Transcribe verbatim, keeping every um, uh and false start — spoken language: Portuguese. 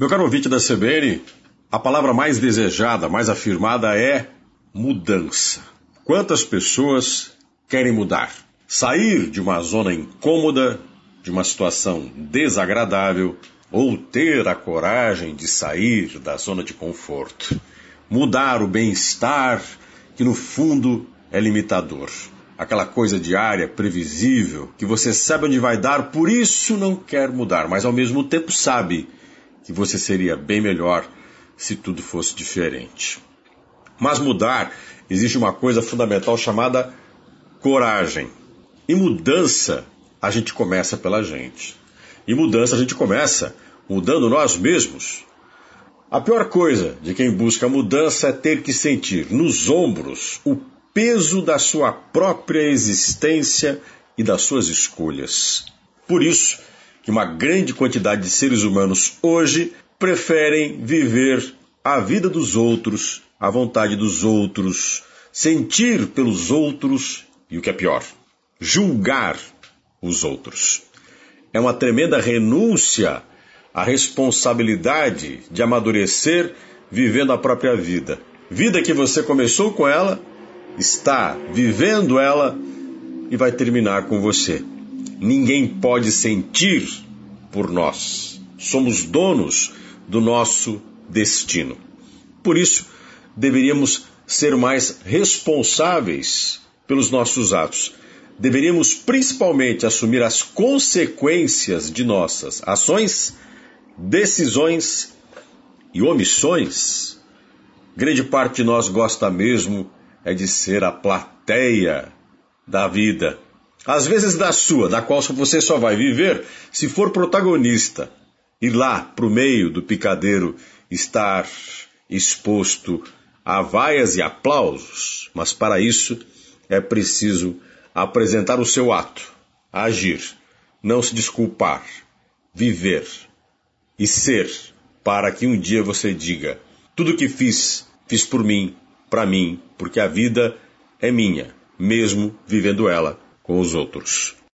Meu caro ouvinte da C B N, a palavra mais desejada, mais afirmada é mudança. Quantas pessoas querem mudar? Sair de uma zona incômoda, de uma situação desagradável, ou ter a coragem de sair da zona de conforto. Mudar o bem-estar, que no fundo é limitador. Aquela coisa diária, previsível, que você sabe onde vai dar, por isso não quer mudar, mas ao mesmo tempo sabe que você seria bem melhor se tudo fosse diferente. Mas mudar, existe uma coisa fundamental chamada coragem. E mudança, a gente começa pela gente. E mudança a gente começa mudando nós mesmos. A pior coisa de quem busca mudança é ter que sentir nos ombros o peso da sua própria existência e das suas escolhas. Por isso que uma grande quantidade de seres humanos hoje preferem viver a vida dos outros, a vontade dos outros, sentir pelos outros e, o que é pior, julgar os outros. É uma tremenda renúncia à responsabilidade de amadurecer vivendo a própria vida. Vida que você começou com ela, está vivendo ela e vai terminar com você. Ninguém pode sentir por nós. Somos donos do nosso destino. Por isso, deveríamos ser mais responsáveis pelos nossos atos. Deveríamos principalmente assumir as consequências de nossas ações, decisões e omissões. Grande parte de nós gosta mesmo é de ser a plateia da vida. Às vezes da sua, da qual você só vai viver se for protagonista. Ir lá para o meio do picadeiro, estar exposto a vaias e aplausos. Mas para isso é preciso apresentar o seu ato, agir, não se desculpar, viver e ser, para que um dia você diga: tudo que fiz, fiz por mim, para mim, porque a vida é minha, mesmo vivendo ela com os outros.